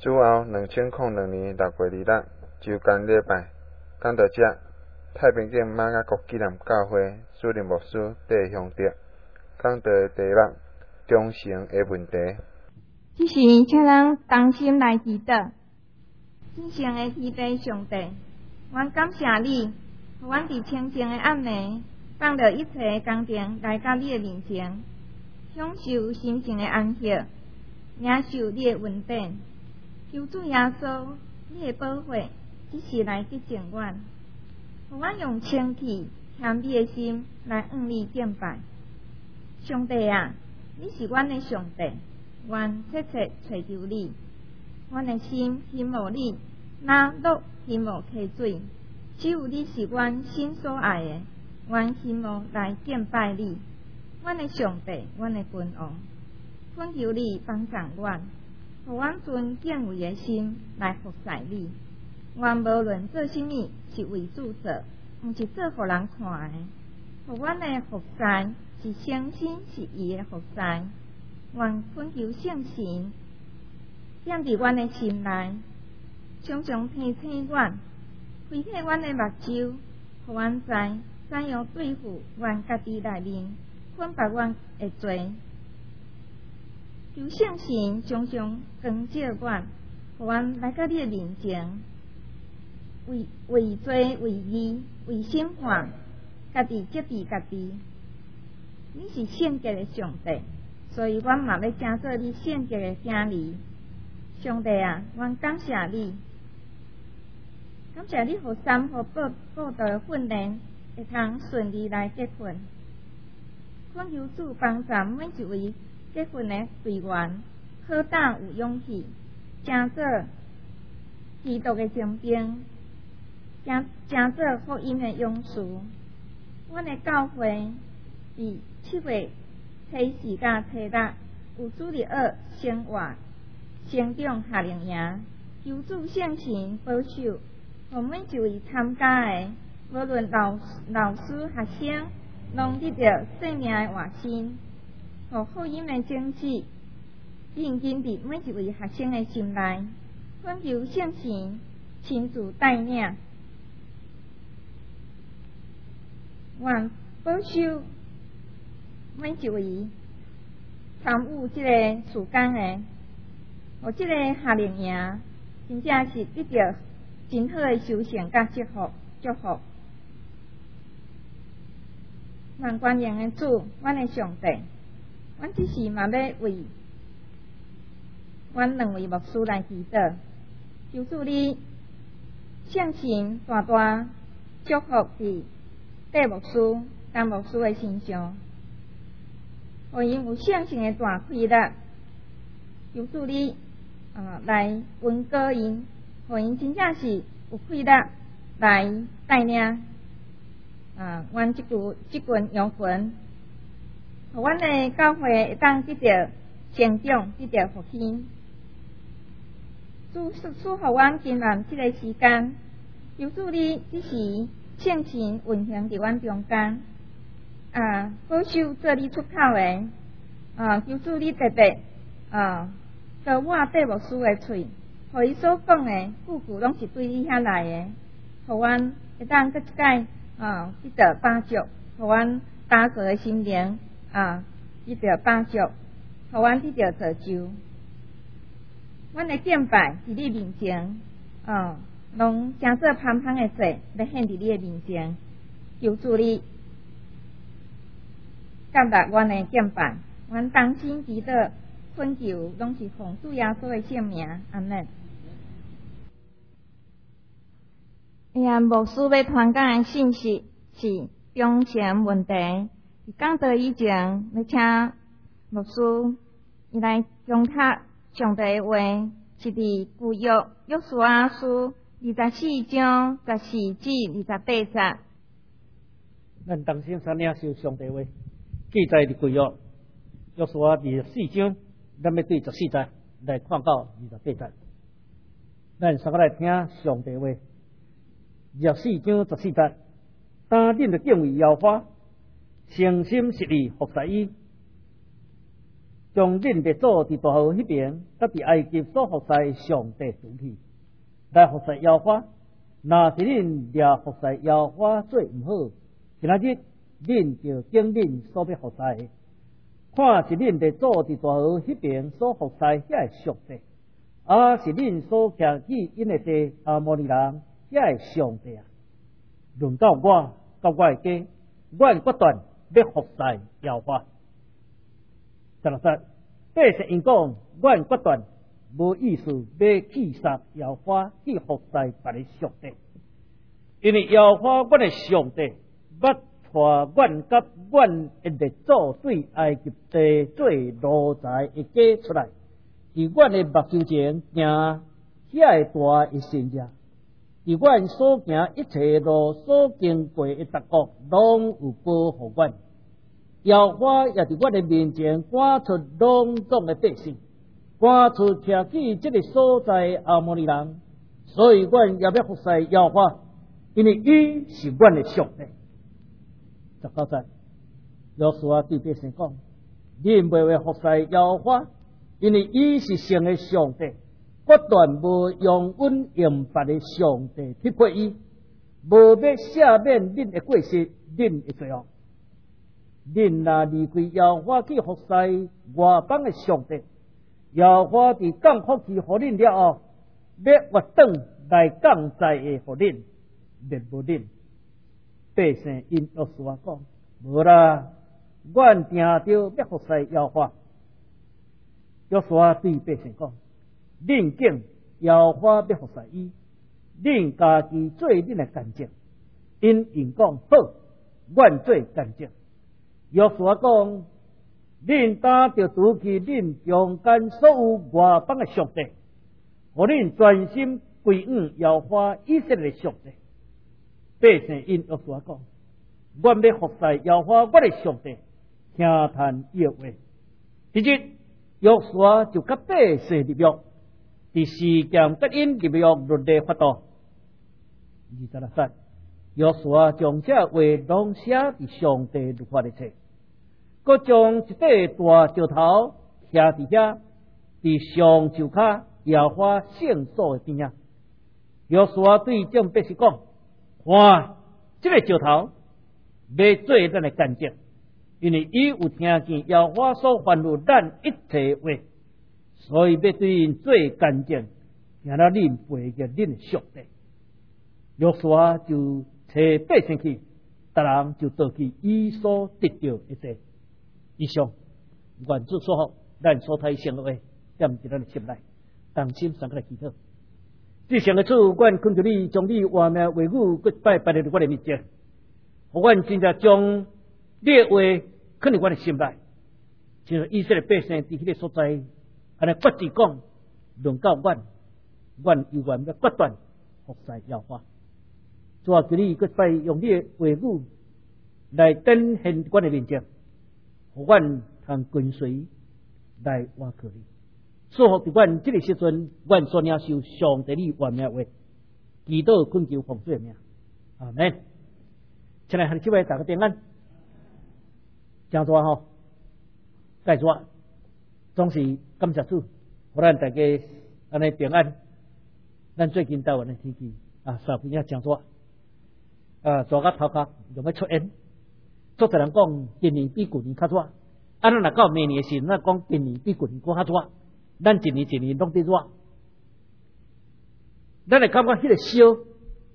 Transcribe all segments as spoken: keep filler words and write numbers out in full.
主后两千零二年六月二日，周间礼拜，讲到这，太平间马雅国纪念教会主任牧师戴向德讲到的题目：忠诚的问题。 这时，请咱同心来祈祷。真诚的天父上帝，阮感谢你，互阮伫清净的暗暝，放着一切工程来到你的面前，享受心情的安息，领受你的恩典。求主耶稣，你的保护，即时来洁净阮，互阮用清气、谦卑的心来向你敬拜。上帝啊，你是阮的上帝，阮切切找求你。阮的心羡慕你，那乐羡慕溪水，只有你是阮心所爱的，阮羡慕来敬拜你。阮的上帝，阮的君王，恳求你帮助阮，互阮存敬畏的心来服侍你。阮无论做甚物，是为主做，毋是做互人看的。互阮的服侍是诚心实意的服侍。阮恳求圣神踮伫阮的心内，常常提醒阮，开启阮的目睭，互阮知怎样对付阮家己内面捆绑阮的罪。求圣神常常光照阮，互阮来到你的面前，为为罪为义为审判，家己责备家己。你是圣洁的上帝，所以阮嘛要成做你圣洁的囝儿。上帝啊，阮感谢你，感谢你互三互报报道的训练，会通顺利来结婚。恳求主帮助每一位结婚的队员，好胆有勇气，成做基督的精兵，成成做福音的勇士。阮的教会伫七月初四甲初六有主日学生活。成长夏令营，求主圣神保守，互每一位参加的，无论老老师、学生，拢得到生命的活心，互福音的种子印进伫每一位学生的心内。恳求圣神亲自带领，愿保守每一位参与这个事工的。我这个夏令营真正是得到真好的修行甲祝福祝福。万官员的主，阮的上帝，阮只是嘛要为阮两位牧师来祈祷，求主你圣神大大祝福伫戴牧师、甘牧师的身上，互因有圣神的大开力，求主你。啊，来温歌因，互因真正是有气力来带领啊，阮即群即群羊群，互阮的教会会当得到成长，得到复兴。主赐互阮今晚即个时间，求主你只是圣神运行伫阮中间，啊，保守做你出口的，啊，求主你特别啊。高我戴牧师的喙，互伊所讲的句句拢是对你遐来的，互阮会当搁一摆啊，得到帮助，互阮打坐的心灵啊，得到帮助，互阮得到造就。阮的敬拜伫你面前啊，拢诚做芳芳的祭，来献伫你的面前，求主你接纳阮的敬拜，阮同心祈祷。恳求拢是奉主耶稣的圣名，阿门。哎呀，牧师要传讲的信息是忠诚问题。讲到以前，要请牧师伊来讲读上帝的话，是伫旧约约书亚书二十四章十四至二十八节。 咱同心三领受上帝话，记载伫旧约约书亚二十四章。咱要对十四节来看到二十八节，咱三个来听上帝话。二十四章十四节，担定着敬畏耶和华，诚心实意服侍伊。 将恁列祖伫大河迄边，甲伫埃及所服侍上帝除去，来服侍耶和华。若是恁掠服侍耶和华做毋好，今仔日恁就经恁所要服侍的，看是恁列祖伫大河迄边所服侍遐个上帝，啊是恁所徛起因的地阿摩利人遐个上帝啊。轮到我，到我的家，我决断要服侍耶和华。十六节，百姓因讲，我决断无意思要去杀耶和华，去服侍别个上帝，因为耶和华阮的上帝捌带阮甲阮的列祖对埃及地做奴才的家出来，伫阮的目睭前行遐个大的神迹，伫阮所行一切路所经过的各国，拢有保护阮。耶和华也伫阮的面前赶出拢总的百姓，赶出徛起这个所在阿摩利人，所以阮也要服侍耶和华，因为伊是阮的上帝。十九节，约书亚对百姓讲：恁袂为服侍耶和华，因为伊是圣的上帝，决断无用阮用别的上帝匹配伊，无要赦免恁的过失，恁的罪恶。恁若离开耶和华去服侍外邦的上帝，耶和华伫降福气互恁了后，要活转来降灾的互恁，灭无恁。百姓因约书亚讲：无啦，阮定着要服侍耶和华。约书亚对百姓讲：恁敬耶和华要服侍伊，恁家己做恁的干净。因因讲好，阮做干净。约书亚讲：恁打着除去恁中间所有外邦的上帝，互恁专心归向耶和华以色列的上帝。百姓因约书亚讲：阮要服侍耶和华我的上帝，听叹伊的话。第日约书亚就甲百姓立约，伫事件甲因立约律例法度。二十六节，约书亚将这话拢写伫上帝律法的册。佮将一块大石头徛伫遐，伫上树骹耶和华圣所的边仔。约书亚对众百姓讲：看，这个石头要做咱的干净，因为伊有听见耶和华所吩咐咱一切话，所以要对因做干净，行了恁背个恁的上帝。约书亚就找百姓去，逐人就倒去伊所得到一切。以上愿主所好，咱所睇成的话，踮伫咱的心内，当心上个来祈祷。至上的主，阮恳求你将你话命话语，佮摆摆入我的面前，互阮真正将你的话放入阮的心内。像以色列百姓伫迄个所在，安尼决志讲，轮到阮，阮犹原要决断服侍耶和华。主啊，求你佮摆用你的话语来展现阮的面前。互阮通跟随来挖靠你，祝福伫阮这个时阵，阮所领受上帝你话命话，祈祷恳求奉主的名，阿门。请来，这位大家平安，讲座吼，介座，总是感谢主，互咱大家安尼平安。咱最近台湾的天气啊，稍微也讲座，啊，做个头壳容易出烟。做个人讲今年比旧年较热，啊，咱若到明年的时，咱讲今年比旧年更较热，咱一年一年拢伫热，咱会感觉迄个烧，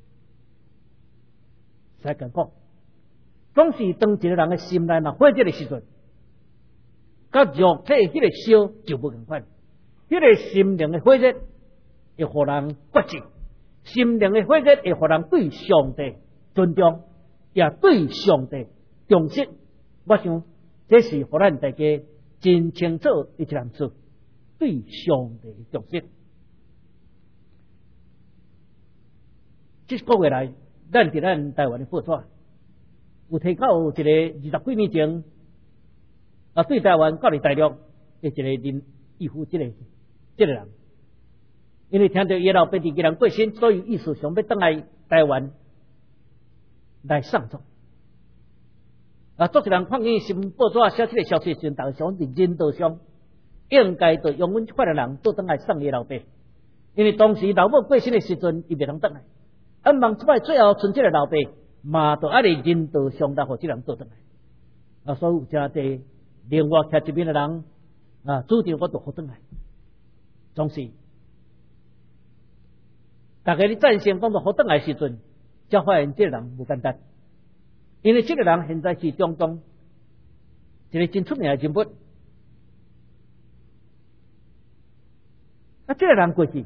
才敢讲，总是当一个人的心内若火热的时阵，甲肉体迄个烧就无共款，迄个心灵的火热会互人决志，心灵的火热会互人对上帝尊重，也对上帝重视。我想这是互咱大家真清楚的一件事，对上帝的重视。这个月来，咱伫咱台湾的报纸有提到一个二十几年前啊，对台湾到伫大陆的一个林义夫，这个这个人，因为听到伊老爸伫吉人过身，所以意思想要倒来台湾来上葬。啊，做一人看见新报纸写这个消息时，大家想伫人道上应该就用阮这款的人倒转来送伊老爸，因为当时老母过身的时阵，伊袂通转来。啊，望即摆最后剩这个老爸，嘛都爱嚟人道上达，互这人倒转来。啊，所以有真侪另外徛一边的人啊，注定我都好转来。总是，大家伫战胜讲到好转来时阵，才发现这个人不简单，因为这个人现在是中东一个真出名的人物。啊，这个人过去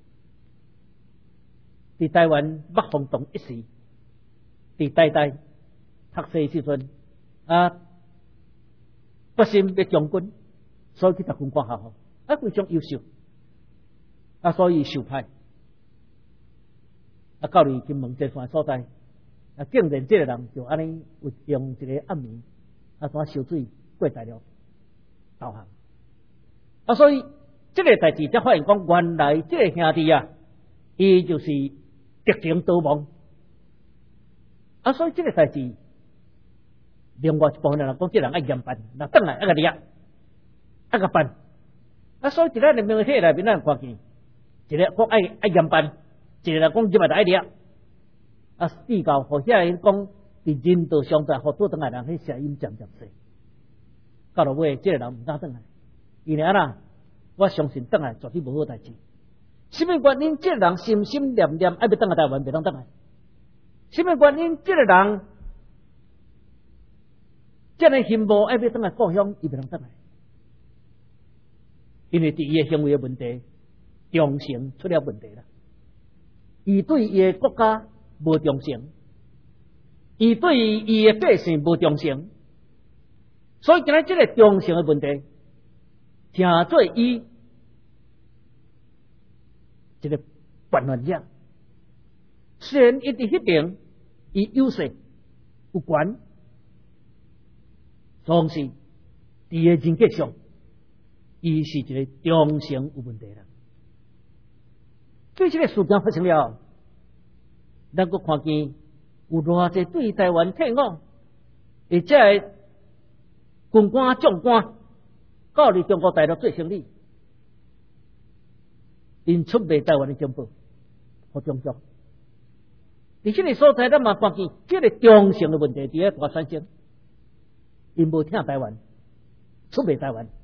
伫台湾擘风洞一时，伫台大读书时阵啊，决心要将军，所以去读军官学校，啊非常优秀，啊所以受派，啊到离金门这山所在，啊竟然这个人就安尼有用一个暗暝，啊怎烧水过材料投降，啊所以。这个代志才发现讲，原来这个兄弟啊，伊就是敌情逃亡啊，所以这个代志，另外一部分人讲，这人爱严办，那等来爱个掠，爱个办啊，所以伫咱的媒体内面咱看见，一个讲爱爱严办，一个人讲入来就爱掠啊，比较互遐人讲，伫人道上在互倒转来人，迄声音渐渐细，到落尾，这个人唔敢转来，因为安那。我相信转来绝对无好代志。什么原因？这个人心心念念爱要转来台湾，袂当转来。什么原因？这个人这个心无爱要转来故乡，伊袂当转来。因为伫伊的行为的问题，忠诚出了问题啦。伊对伊的国家无忠诚，伊对伊的百姓无忠诚，所以今日这个忠诚的问题。成做伊一个叛乱者，虽然伊伫迄边伊优势有权，总是伫个人格上，伊是一个忠诚有问题啦。对这个事件发生了，咱阁看见有偌济对台湾退伍，而且军官将官。到伫中国大陆做生意，因出卖台湾的情报，互中国。伫这个所在，咱嘛看见这个忠诚的问题，伫个大产生，因无听台湾，出卖台湾，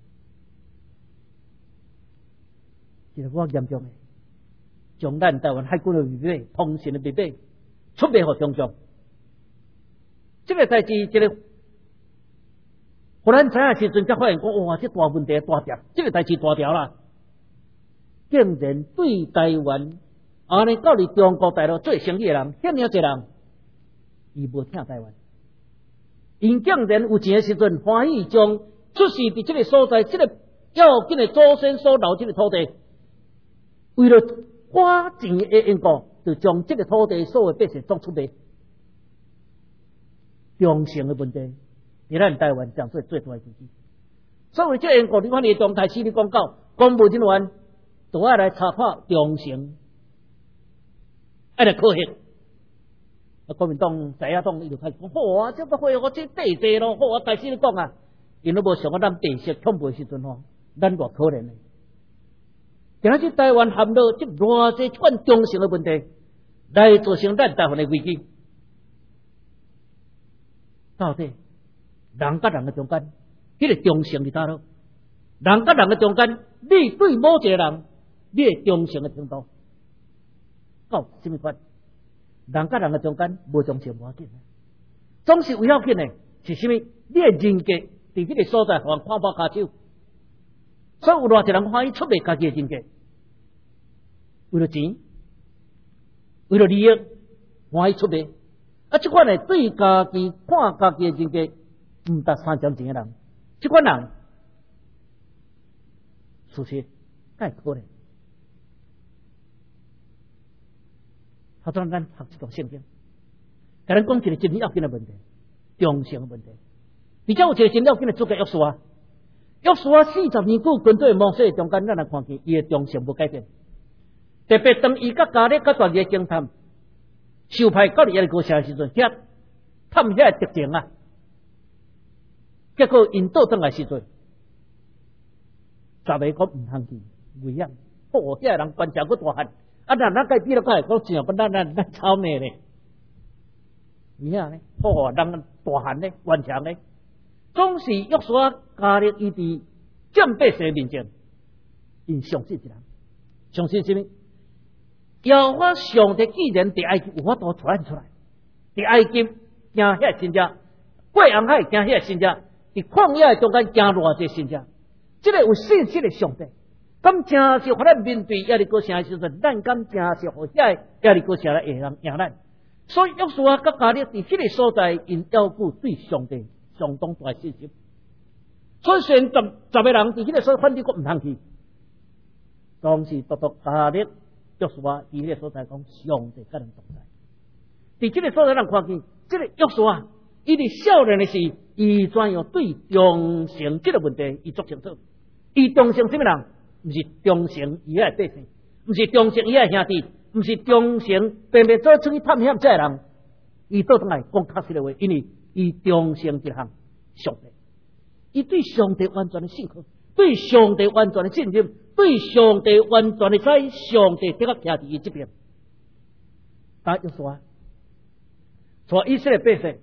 这个我严重的，将咱台湾海军的秘密、通讯的秘密，出卖互中国。这个代志，这个。互咱知影时阵，才发现讲，哇，这大问题大条，这个代志大条啦！竟然对台湾安尼到伫中国大陆做生意的人，遐尔侪人，伊无听台湾，因竟然有钱的时阵，欢喜将出世伫这个所在，这个要紧的祖先所留这个土地，为了花钱的缘故，就将这个土地所有百姓做出卖，忠诚的问题。伫咱台湾讲做最大的事情，所以这缘故，你看你从开始你讲到公务人员都爱来查看忠诚，爱来考核。啊，国民党、在野党伊就开始讲，好啊，这个会我这地地咯，好啊，开始你讲啊，因都无想到咱地势恐怖的时阵吼，咱偌可怜的。今仔日台湾含到这偌济款忠诚的问题，来造成咱台湾的危机，到底？人甲人的中间，迄、那个忠诚伫倒咯？人甲人的中间，你对某一个人，你的忠诚的程度到什么款？人甲人的中间无忠诚无要紧，总是有要紧的，是什么？你的人格伫迄个所在，互人看破骹手，所以有偌济人欢喜出卖家己的人格，为了钱，为了利益，欢喜出卖。啊，这款呢，对家己看家己的人格。唔达三점錢嘅人，即款人，事實太可憐。好多咱學一段聖經，甲咱講一個真要緊嘅問題，忠誠嘅問題。而且有一個真要緊嘅主角約書亞，約書亞四十年久軍隊摩西中間，咱來看見伊嘅忠誠無改變。特別當伊甲加勒甲大嘅偵探，受派到耶利哥城嘅時陣，遐探遐敵情啊。結果因倒轉來時陣， 十个讲毋通去，危险。哦，遐人关照佫大汉，啊，咱咱该比了个讲正，不咱咱咱草莓咧，危险咧。哦，人大汉咧，顽强咧，总是约书亚加入伊伫占百姓面前，因相信一人，相信什么？要我上帝既然伫埃及有法度出咱出来，伫埃及行遐神者，过红海行遐神者，伫旷野中间行偌济神者，这个有信心的上帝。咁真是互咱面对亚利哥城的时阵，咱敢真是互遐亚利哥城来会人赢咱。所以约书亚甲加勒伫迄个所在，因要顾对上帝相当大信心。所以虽然十十个人伫迄个所在，反正佫毋通去，当时独独加勒约书亚伫迄个所在讲，上帝甲咱同在。伫即个所在，咱看见即个约书亚，伊伫少年的时，伊怎样对忠诚即个问题，伊做清楚。伊忠诚什么人？毋是忠诚伊遐百姓，毋是忠诚伊遐兄弟，毋是忠诚偏偏做出去探险这人。伊倒转来讲确实的话，因为伊忠诚一项上帝，伊对上帝完全的信靠，对上帝完全的信任，对上帝完全的知上帝得个徛伫伊这边。但约书亚，带以色列百姓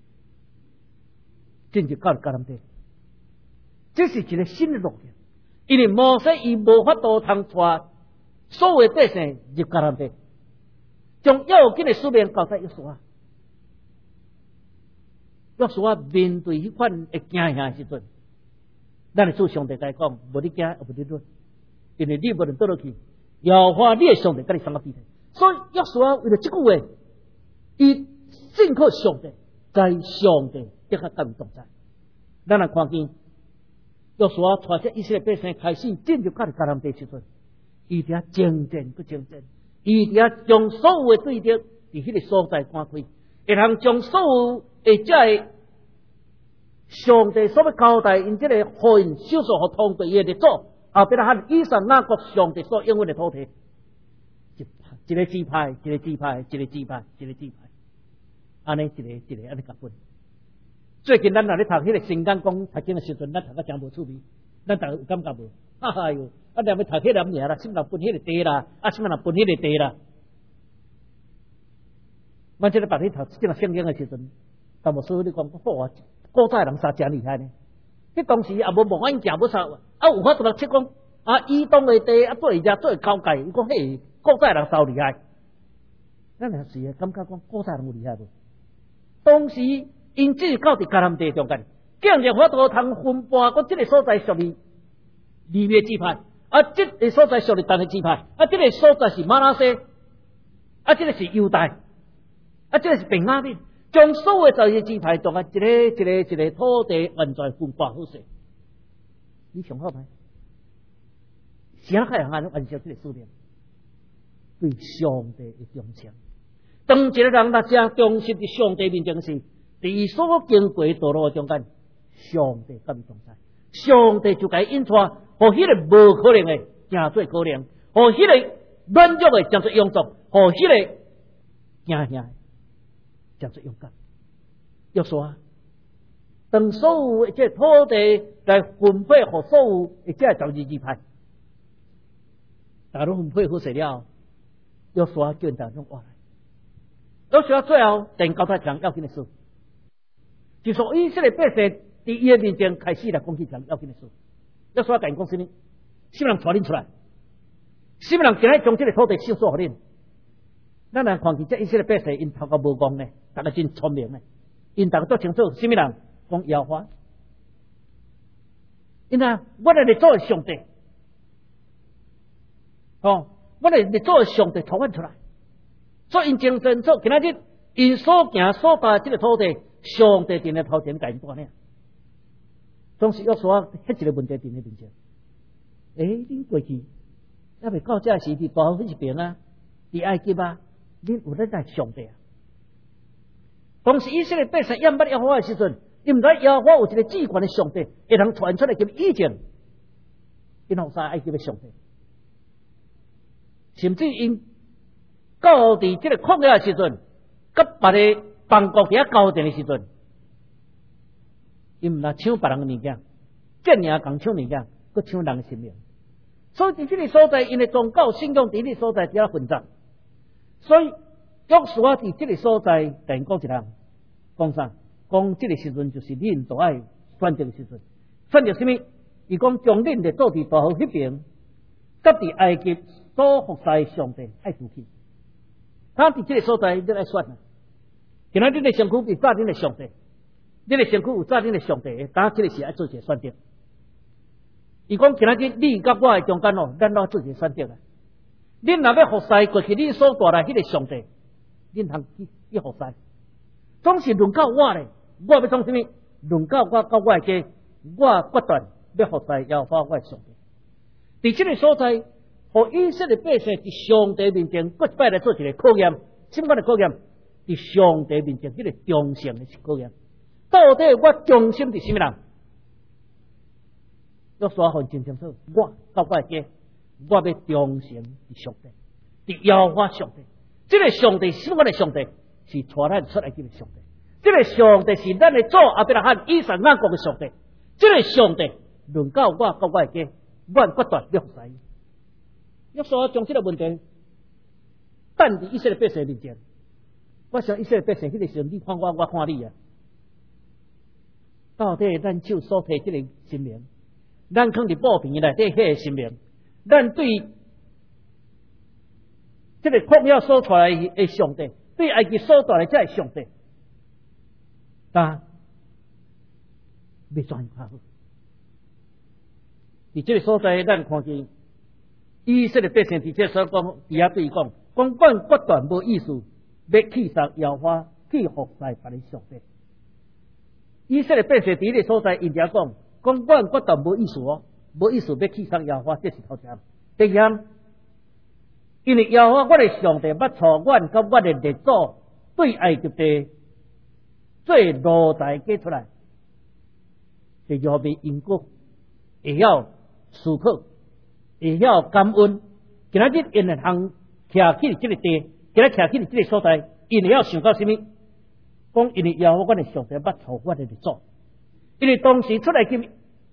进入到迦南地，这是一个新的路径。因为摩西伊无法度通带所有百姓入迦南地，将要紧的使命交在约书亚。约书亚面对迄款会惊吓的时阵，咱的主上帝甲伊讲：无你惊，也无你论，因为你无能倒落去，耶和华你的上帝甲你相合比。所以约书亚为了这句话，伊信靠上帝，在上帝得较甲伊同在。咱来看见。约书亚带着以色列百姓开始进入到迦南地时阵，伊伫遐征战佮征战，伊伫遐将所有的对敌伫迄个所在赶开，会通将所有的这个上帝所要交代因这个福音手术和通过伊的列祖，后边喊以撒雅各上帝所应允的土地，一一个支派，一个支派，一个支派，一个支派，安尼一个一个安尼甲分。最近咱若咧读迄个新港讲读经的时阵，咱读得真无趣味，咱逐个有感觉无？哎哟，啊，连要读迄个名啦，什么人分迄个地啦，啊，什么人分迄个地啦？咱即个白天读即个圣经的时阵，但无所以你讲好啊，古早人啥真厉害呢？迄当时也无无法行要啥，啊，有法度来测讲啊，以东的地啊，做伊遮做交界，伊讲嘿，古早人超厉害。咱若是感觉讲古早人有厉害无？当时。因只到伫迦南地中间，竟然法度通分拨，讲这个所在属于利未支派，啊，这个所在属于但的支派，啊，这个所在是马拉西，啊，这个是犹大，啊，这个是便雅悯，将所有十二支派中啊，一个一个一个土地完全分拨好势。你想好歹？谁海人安尼完成这个使命？对上帝的忠诚。当一个人若正忠实伫上帝面前时，伫所经过道路中间，上帝甲伊同在，上帝就甲伊引带，互迄个无可能的成做可能，互迄个软弱的成做勇壮，互迄个惊吓的成做勇敢。约书亚，当所有的这土地来分配互所有的这十二支派，大陆分配好势了，约书亚叫人家用话来。约书亚最后定交代讲要紧的事。就说以色列百姓伫伊的面前开始来讲起讲要紧的事，约书亚甲因讲什么？什么人带恁出来？什么人今日将这个土地收索互恁？咱来看见这以色列百姓，因头壳无戆呢，大家真聪明呢，因大家都清楚什么人讲耶和华。因啊，我来列祖的上帝，哦，我来列祖的上帝带阮出来，所以因精神做今仔日因所行所带这个土地。上帝伫咧头前甲因带领，总是约书亚迄一个问题伫咧面前。诶，恁过去还未到这时伫大海迄边啊，伫埃及啊，恁有咧在上帝啊？当时以色列百姓仰捌耶和华的时阵，因毋知耶和华有一个至高的上帝，会通传出来叫以前，因互啥埃及的上帝，甚至因到伫这个旷野的时阵，甲别个。邦国伫遐交战的时阵，伊毋若抢别人的物件，见人共抢物件，佮佫抢人的性命。所以伫这个所在，因的宗教信仰伫这个所在只啊混杂。所以约书亚伫这个所在，突然讲一项，讲啥？讲这个时阵就是恁都爱选择的时阵。选择什么？伊讲将恁的做伫大河迄边，甲伫埃及所服侍上帝爱除去。他伫这个所在，你来选啊！今仔日的身躯有早恁的上帝，你的身躯有早恁的上帝，当这个是爱做一个选择。伊讲今仔日你甲我的中间哦，咱要做一个选择啊！恁若要服侍过去恁所带来迄个上帝，恁通去去服侍。总是轮到我咧，我要创什么？轮到我甲我的家，我决断要服侍耶和华我的上帝。伫这个所在，互以色列百姓伫上帝面前，搁一摆来做一个考验，什么款的考验？伫上帝面前，迄个忠诚的考验。到底我忠心伫什么人？约书亚很真清楚，我甲我的家，我要忠诚伫上帝，伫耶和华上帝。这个上帝什么款的上帝？是带咱出来这个上帝。这个上帝是咱的主阿伯拉罕、以撒、雅各的上帝。这个上帝轮到我甲我的家，我决断要服侍。约书亚将这个问题等伫以色列百姓面前。我想以色列百姓迄个时阵，你看我，我看你啊。到底咱手所提这个生命，咱放伫布片内底迄个生命，咱对这个旷野所出来的上帝，对埃及所带来这个上帝，但要怎样较好？伫这个所在，咱看见以色列百姓伫这所讲，伫遐对伊讲，讲阮决断无意思。要去杀耶和华，去服侍别的上帝。以色列百姓伫个所在，因遐讲，讲阮决断无意思哦，无意思要去杀耶和华，这是头一项。第二项，因为耶和华我的上帝捌带阮甲我的列祖对埃及地做奴才嫁出来，就要被因果，会晓思考，会晓感恩。今仔日因会通徛起这个地。今日徛起这个所在，因为要想到什么？讲因为耶和华我的上帝捌带我的列祖，因为当时出来去，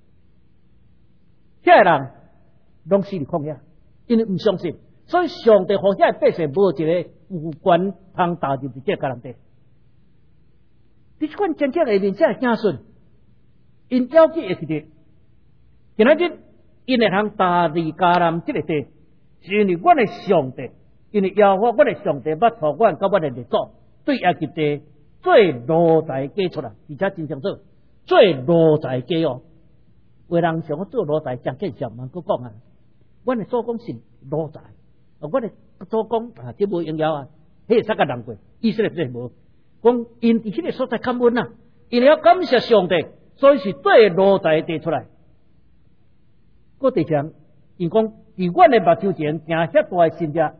遐人拢死伫旷野，因为唔相信，所以上帝互遐百姓无一个有权通踏入伫这迦南地。伫这款真正下面，这子孙，因要记会记得，今仔日因会通踏入迦南这个地，是因为我的上帝。因为耶和华我的上帝捌带阮甲我的列祖对埃及地做奴才嫁出来，而且真正做做奴才嫁哦。有人想要做奴才，真见上万佫讲啊，阮的祖公是奴才，啊，阮的祖公啊，这无应了啊，迄个啥个人过，以色列这无，讲因伫迄个所在感恩啊，因为要感谢上帝，所以是做奴才嫁出来。佫第三，因讲伫阮的目睭前行遐大的神迹。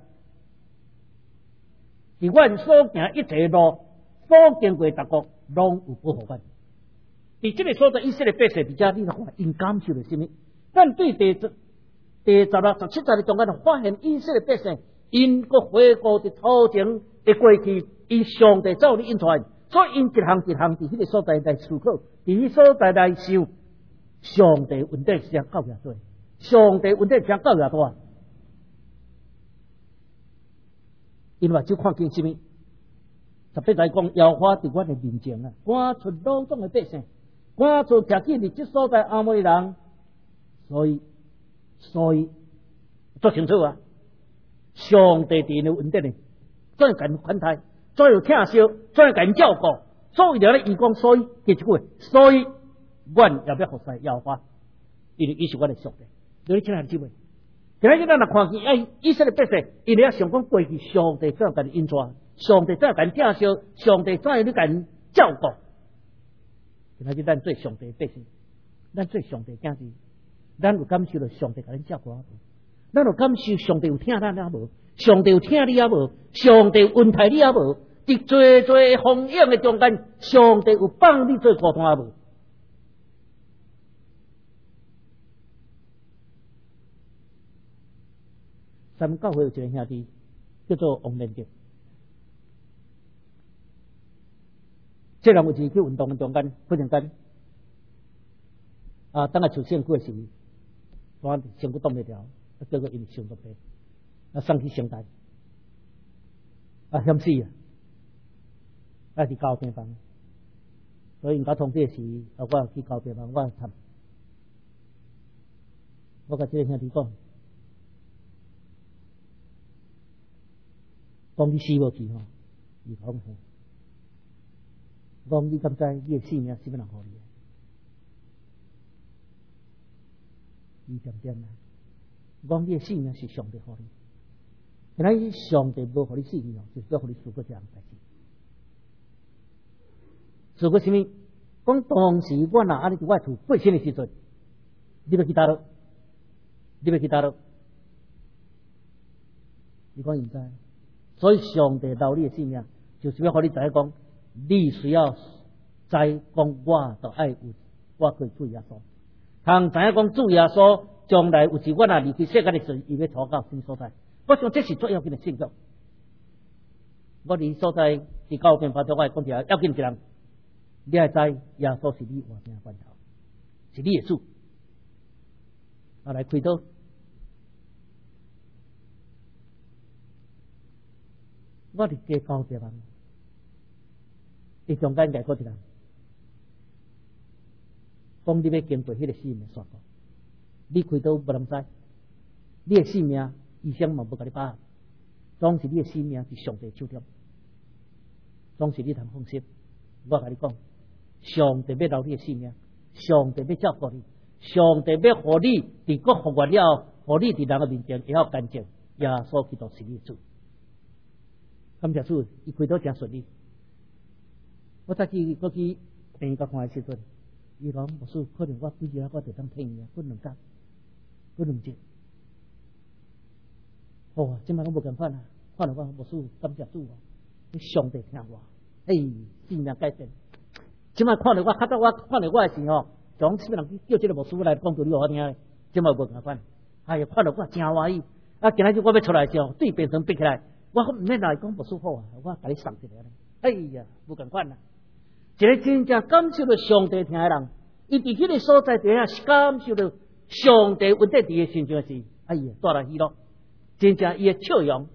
是阮所行一切路，所经过达国，拢有保护阮。伫这个所在，以色列百姓伫遮，你看因感受着什么？咱对第第十六、十七节的中间，发现以色列百姓因个回顾伫头前的过去，因上帝照你引出来，所以因一项一项伫迄个所在来思考，伫迄所在来受上帝恩典是讲教偌多，上帝恩典是讲教偌大。因为就看见什么？特别来讲，耶和华伫阮的面前啊，赶出老众的百姓，赶出徛起日即所在阿摩利人，所以所以做清楚啊，上帝伫你恩典呢，怎样甲款待，怎样疼惜，怎样甲照顾，所以了咧，伊讲所以记一句，所以阮也要服侍耶和华，因为伊是阮的上帝。你听下姊妹。今日咱若看见哎，以色列百姓，因为想讲过去上帝怎样甲你引带，上帝怎样甲你疼惜，上帝怎样你甲你照顾。今日咱做上帝百姓，咱做上帝囝子，咱有感受到上帝甲咱照顾啊无？咱有感受上帝有听咱啊无？上帝有听你啊无？上帝有恩待你啊无？伫最最风影的中间，上帝有帮你做孤单啊无？三教会有一个兄弟叫做王连杰，这人有一次去运动的中间，忽然间啊，等下出现过时， 山身躯挡袂牢，结果因为伤到病，啊送去城大，啊险死啊！啊伫交病房，所以因甲通知时，啊我去交病房，我探，我甲即个兄弟讲，讲你死无去吼，伊讲嘿，讲你敢知你的性命是要人互你？伊点点啦，讲你的性命是上帝互你，原来上帝无互你死去哦，就是要互你做过这样代志。做过什么？讲当时我若安尼伫我厝过身的时阵，你要去倒落？你要去倒落？你讲现在，所以上帝留你的性命，就是要互你知影讲，你需要知讲我都爱有，我可以做耶稣。通知影讲主耶稣将来有时我若离开世界的时阵，伊要拖到什么所在？我想这是最要紧的信仰。我伫所在伫交变法中，我会讲一下要紧一人，你要知耶稣是你活命关头，是你的主。啊，来开刀。我伫家交变法，伫中间来过一人。讲你要经过迄个生命线，你开刀无人知，你的性命医生嘛无甲你把握，总是你的性命是上帝手中，总是你通放心。我甲你讲，上帝要留你的性命，上帝要照顾你，上帝要互你伫国复活了，互你伫人的面前会晓干净。耶稣基督是你的主，感谢主，伊开刀真顺利。我早起过去病院甲看的时阵。伊讲牧师，可能我几日我就当听伊啊，过两天，过两节。哦，即摆拢无共款啊！看到我牧师感谢主啊，你上帝听我，哎，性命改变。即摆看到我，较早我看到我的时候，从什么人叫这个牧师来讲道理互我听咧？即摆无共款。哎呀，看到我真欢喜。啊，今仔日我要出来的时候，对变成闭起来，我唔免来讲牧师好啊，我甲你送一个咧。哎呀，无共款啊！一个真正感受到上帝听的人，伊伫迄个所在底下是感受到上帝稳定伫伊身上时，哎呀，带来喜乐，真正伊的笑容。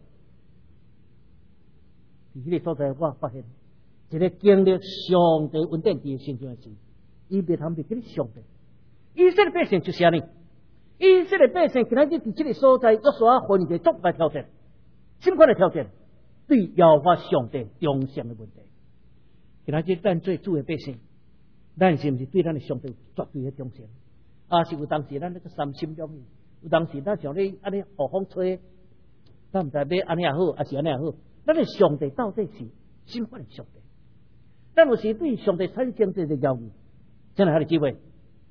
伫迄个所在，我发现一个经历上帝稳定伫伊身上时，伊袂通袂记得上帝。以色列百姓就是安尼，以色列百姓今仔日伫即个所在，约书亚分一个足大挑战，什么款的挑战？对耶和华上帝忠诚的问题。今仔日咱做主的百姓，咱是毋是对咱的上帝绝对的忠诚？啊，是有当时咱那个三心两意，有当时咱像你安尼何风吹，咱毋知要安尼也好，还是安尼也好。咱的上帝到底是什么款的上帝？咱有时对上帝产生这个要义，真系好的机会，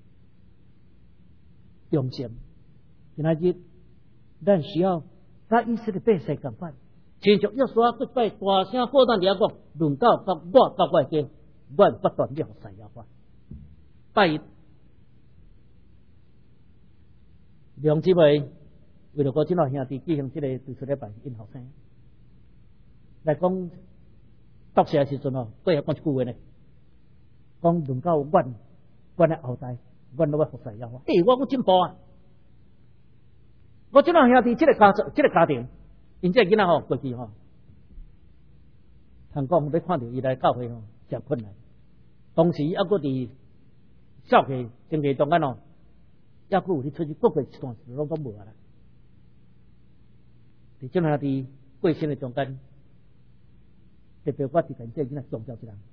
忠诚。今仔日咱需要甲以色列百姓共款。亲像约书亚过摆大声呼喊地讲，论到甲我甲我家，我不断要使耶和华。拜一，两姊妹为了我这老兄弟举行这个对出礼拜因后生来讲，读书的时阵哦，过下讲一句话呢，讲论到我，我的后代，我都要服侍耶和华。诶，我有进步啊！我这老兄弟这个家这个家庭。因这囡仔吼过去吼，通讲要看到伊来教会吼，真困难。当时还佫伫少期经济中间哦，还佫有咧出去过过一段时间拢无啊啦。伫即下伫过身的中间，特别我伫跟这囡仔强调一人，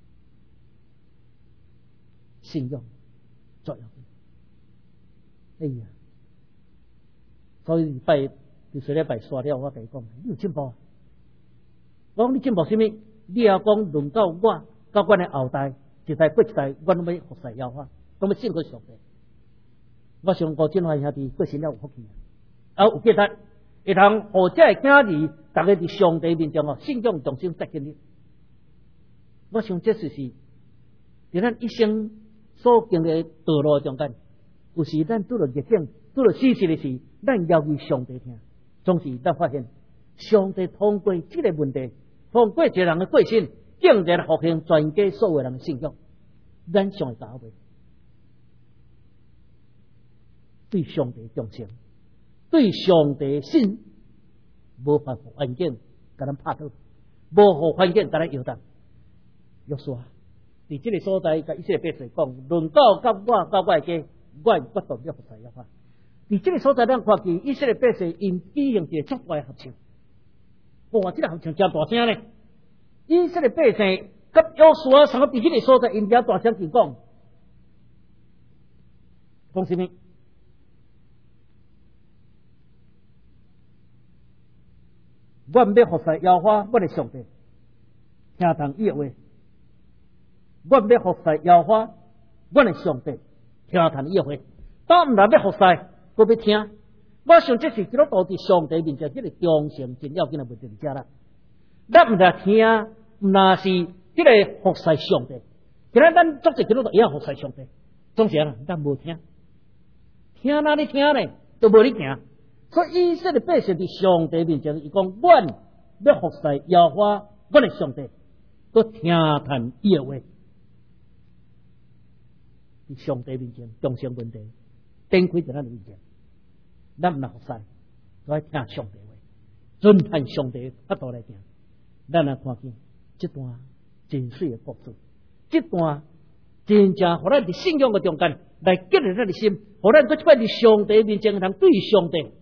信用重要。哎呀，所以拜。就是礼拜刷了，我甲伊讲，你有进步啊？我讲你进步什么？你要讲轮到我，到我的后代，一代过一代，我拢要服侍耶和华，拢要信靠上帝。我想我今晚兄弟过身了有福气啊，有记得，会通互这个囝儿，大家伫上帝面前哦，信仰重新再建立。我想这就是伫咱一生所经历道路中间，有时咱拄着逆境，拄着事实的时，咱要为上帝听。总是咱发现，上帝通过这个问题，通过一个人的过身，竟然复兴全家所有人的信仰，咱上会搞袂。 对上帝忠诚，对上帝信，无法互环境甲咱拍倒，无互环境甲咱摇动。约书亚伫即个所在，甲以色列百姓讲：论到甲我甲我的家，我决定要服侍耶和华。伫即个所在，咱看见以色列百姓因举行一个足大的合唱，哇！即个合唱真大声咧。以色列百姓甲约书亚三个伫即个所在，因遐大声就讲，讲什么？我要服侍耶和华，我的上帝，听从伊的话。我要服侍耶和华，我的上帝，听从伊的话。当毋但要服侍，搁要听。我想这是基督徒伫上帝面前，这个忠诚真要紧的问题在啦。咱毋但听，毋但是这个服侍上帝。今仔咱做者基督徒也要服侍上帝，总是啊，咱无听，听哪里听呢？都无你听。所以以色列百姓伫上帝面前，伊讲：我要服侍耶和华，我的上帝，搁听从伊的话。伫上帝面前，忠诚问题展开在咱面前，咱毋能服侍，都爱听上帝话，遵循上帝法度来行。咱来看见这段真水的故事，这段真正互咱伫信仰嘅中间来激励咱的心，互咱搁一摆伫上帝面前通对上帝。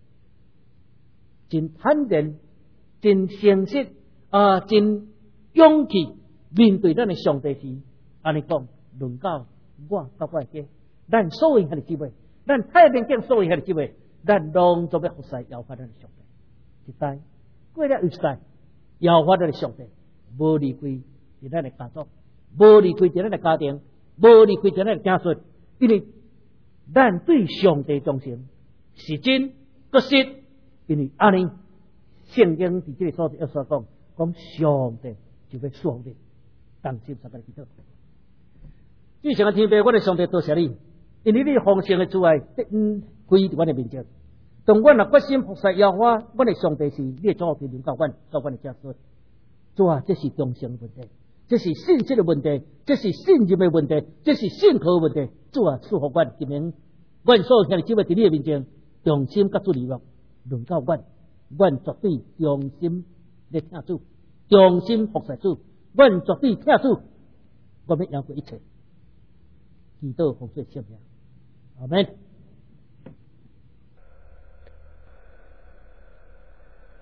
真坦然、真诚实啊，真勇气面对咱的上帝时，安尼讲，论到我甲我的家，咱所有遐的机会，咱太平境所有遐的机会，咱拢做要服侍耶和华咱的上帝。一代过了又一代，耶和华咱的上帝无离开伫咱的家族，无离开伫咱的家庭，无离开伫咱的家属，因为咱对上帝忠诚是真个实。因为安尼，圣经伫这个所在要说讲，讲上帝就要属你，当心三个祈祷。至上嘅天父，我哋上帝多谢你，因为你丰盛嘅慈爱得恩归伫我哋面前。当我若决心服侍耶和华，我哋上帝是你嘅主权教阮，教阮嘅家属。主啊，这是忠诚嘅问题，这是信息嘅问题，这是信任嘅问题，这是信靠嘅问题。主啊，赐福阮今年，阮所有兄弟姊妹伫你嘅面前，用心甲主利用。论到阮，阮绝对忠心来听主，忠心服侍主，阮绝对听主，我要赢过一切。祈祷奉主圣名，阿门。